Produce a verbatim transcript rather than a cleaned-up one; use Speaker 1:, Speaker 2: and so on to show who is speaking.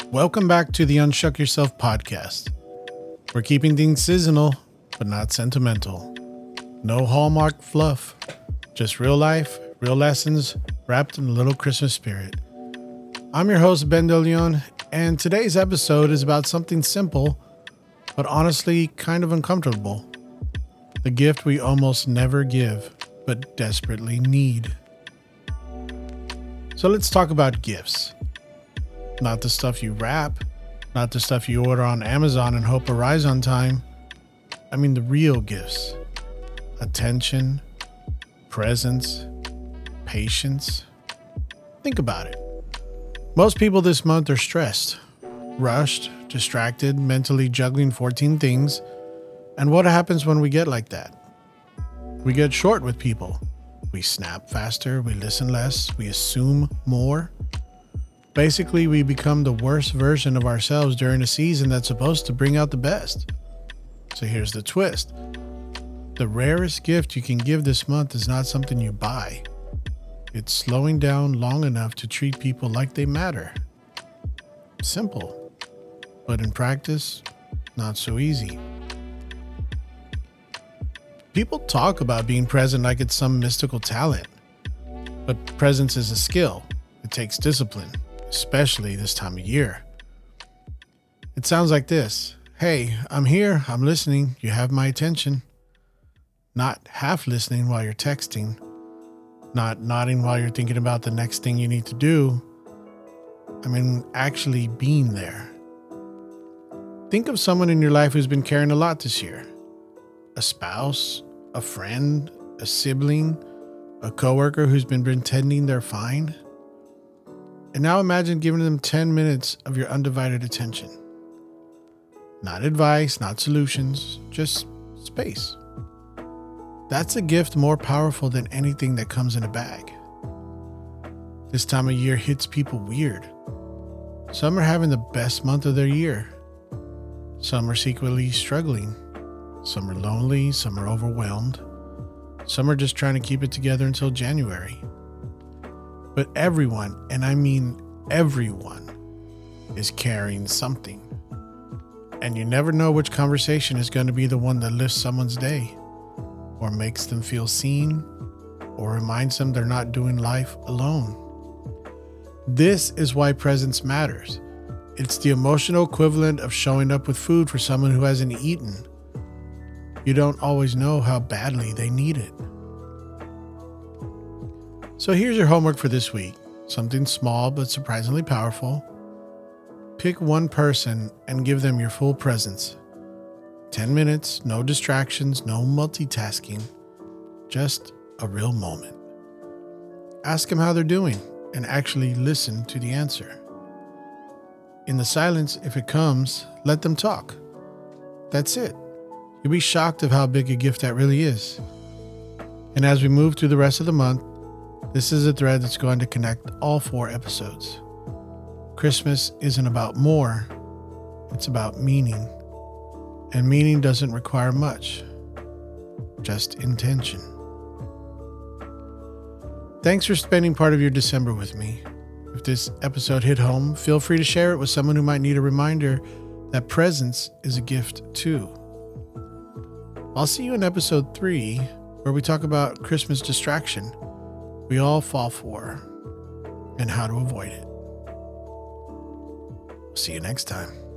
Speaker 1: Welcome back to the Unshuck Yourself podcast. We're keeping things seasonal, but not sentimental. No Hallmark fluff, just real life, real lessons wrapped in a little Christmas spirit. I'm your host, Ben De Leon, and today's episode is about something simple, but honestly kind of uncomfortable. The gift we almost never give, but desperately need. So let's talk about gifts. Not the stuff you wrap, not the stuff you order on Amazon and hope arrives on time. I mean the real gifts. Attention, presence, patience. Think about it. Most people this month are stressed, rushed, distracted, mentally juggling fourteen things. And what happens when we get like that? We get short with people. We snap faster, we listen less, we assume more. Basically, we become the worst version of ourselves during a season that's supposed to bring out the best. So here's the twist. The rarest gift you can give this month is not something you buy. It's slowing down long enough to treat people like they matter. Simple, but in practice, not so easy. People talk about being present like it's some mystical talent, but presence is a skill. It takes discipline, especially this time of year. It sounds like this. Hey, I'm here. I'm listening. You have my attention. Not half listening while you're texting. Not nodding while you're thinking about the next thing you need to do. I mean, actually being there. Think of someone in your life who's been carrying a lot this year. A spouse, a friend, a sibling, a coworker who's been pretending they're fine. And now imagine giving them ten minutes of your undivided attention. Not advice, not solutions, just space. That's a gift more powerful than anything that comes in a bag. This time of year hits people weird. Some are having the best month of their year. Some are secretly struggling. Some are lonely, some are overwhelmed. Some are just trying to keep it together until January. But everyone, and I mean everyone, is carrying something. And you never know which conversation is going to be the one that lifts someone's day, or makes them feel seen, or reminds them they're not doing life alone. This is why presence matters. It's the emotional equivalent of showing up with food for someone who hasn't eaten. You don't always know how badly they need it. So here's your homework for this week. Something small but surprisingly powerful. Pick one person and give them your full presence. ten minutes, no distractions, no multitasking. Just a real moment. Ask them how they're doing and actually listen to the answer. In the silence, if it comes, let them talk. That's it. You'll be shocked of how big a gift that really is. And as we move through the rest of the month, this is a thread that's going to connect all four episodes. Christmas isn't about more, it's about meaning. And meaning doesn't require much, just intention. Thanks for spending part of your December with me. If this episode hit home, feel free to share it with someone who might need a reminder that presence is a gift too. I'll see you in episode three, where we talk about Christmas distraction we all fall for and how to avoid it. See you next time.